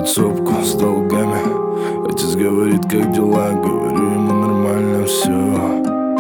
подсобку с долгами. Отец говорит, как дела, говорю ему нормально все.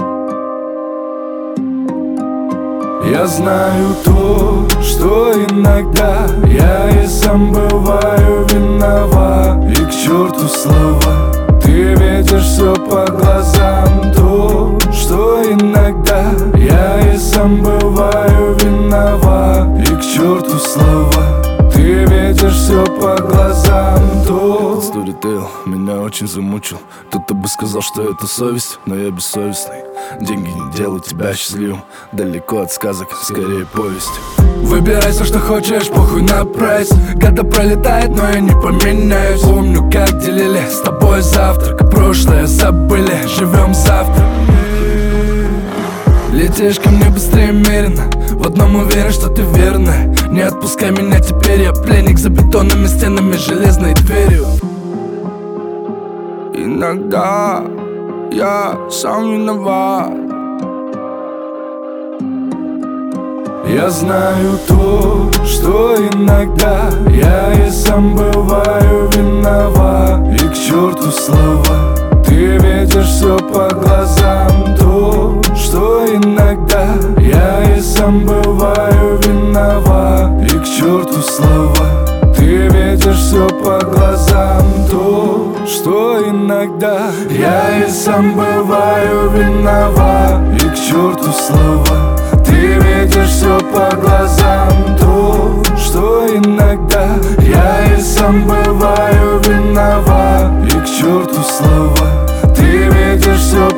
Я знаю то, что иногда я и сам бываю виноват. И к черту слова, ты видишь все по глазам. То, что иногда я и сам бываю виноват. И к черту слова, ты видишь все по глазам. То сторитейл меня очень замучил. Кто-то бы сказал, что это совесть, но я бессовестный. Деньги не делают тебя счастливым. Далеко от сказок, скорее повесть. Выбирайся, что хочешь, похуй на прайс. Года пролетает, но я не поменяюсь. Помню, как делили с тобой завтрак. Прошлое забыли, живем завтра. Летишь ко мне быстрее мерено. В одном уверен, что ты верная. Не отпускай меня теперь, я пленник за бетонными стенами, железной дверью. Иногда я сам виноват. Я знаю то, что иногда я и сам бываю виноват. И к черту слова, ты видишь все по глазам. То, что иногда я и сам бываю виноват. И к черту слова, ты видишь все по глазам. То, что иногда я и сам бываю виноват. И к черту слова, ты видишь все по глазам. То, что иногда я и сам бываю виноват. И к черту слова, ты видишь все